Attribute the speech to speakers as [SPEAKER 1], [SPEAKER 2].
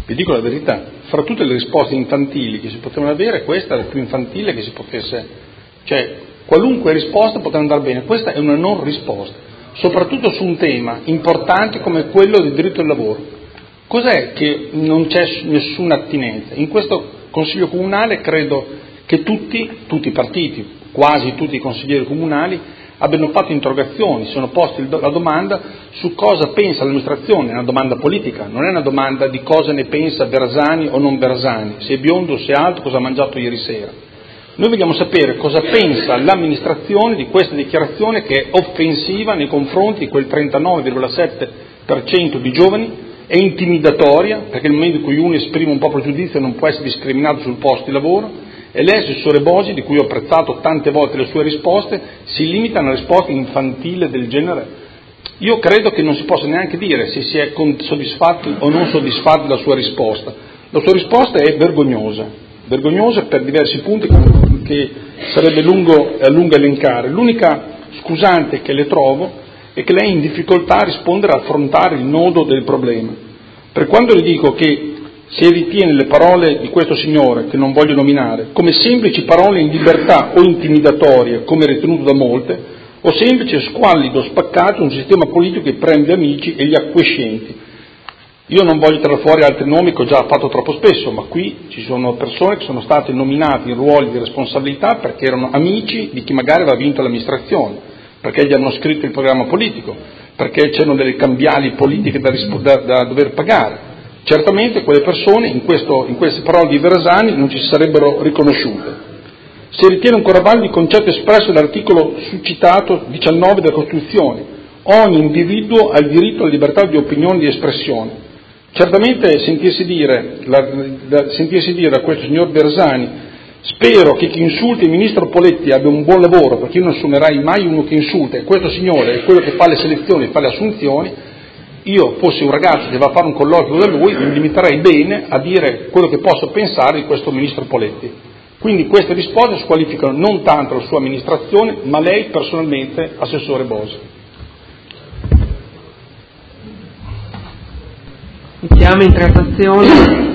[SPEAKER 1] vi dico la verità, fra tutte le risposte infantili che si potevano avere, questa è la più infantile che si potesse, cioè qualunque risposta poteva andare bene, questa è una non risposta, soprattutto su un tema importante come quello del diritto al lavoro. Cos'è che non c'è nessuna attinenza? In questo Consiglio Comunale credo che tutti i partiti, quasi tutti i consiglieri comunali, abbiano fatto interrogazioni, si sono posti la domanda su cosa pensa l'amministrazione, è una domanda politica, non è una domanda di cosa ne pensa Bersani o non Bersani, se è biondo o se è alto, cosa ha mangiato ieri sera. Noi vogliamo sapere cosa pensa l'amministrazione di questa dichiarazione che è offensiva nei confronti di quel 39,7% di giovani, è intimidatoria, perché nel momento in cui uno esprime un proprio giudizio non può essere discriminato sul posto di lavoro, e lei, assessore Bosi, di cui ho apprezzato tante volte le sue risposte, si limita a una risposta infantile del genere. Io credo che non si possa neanche dire se si è soddisfatti o non soddisfatti della sua risposta. La sua risposta è vergognosa per diversi punti che sarebbe a lungo elencare. L'unica scusante che le trovo è che lei è in difficoltà a rispondere, a affrontare il nodo del problema. Per quando le dico che se ritiene le parole di questo signore, che non voglio nominare, come semplici parole in libertà o intimidatorie, come ritenuto da molte, o semplice squallido spaccato un sistema politico che prende gli amici e gli acquiescenti. Io non voglio tirare fuori altri nomi che ho già fatto troppo spesso, ma qui ci sono persone che sono state nominate in ruoli di responsabilità perché erano amici di chi magari aveva vinto l'amministrazione, perché gli hanno scritto il programma politico, perché c'erano delle cambiali politiche da dover pagare. Certamente quelle persone in queste parole di Bersani non ci sarebbero riconosciute. Si ritiene ancora valido il concetto espresso dall'articolo succitato 19 della Costituzione: ogni individuo ha il diritto alla libertà di opinione e di espressione. Certamente sentirsi dire da questo signor Bersani: spero che chi insulta il ministro Poletti abbia un buon lavoro, perché io non assumerai mai uno che insulta, e questo signore è quello che fa le selezioni, fa le assunzioni. Io fossi un ragazzo che va a fare un colloquio da lui, mi limiterei bene a dire quello che posso pensare di questo ministro Poletti. Quindi queste risposte squalificano non tanto la sua amministrazione, ma lei personalmente, assessore Bosi.
[SPEAKER 2] Mettiamo in trattazione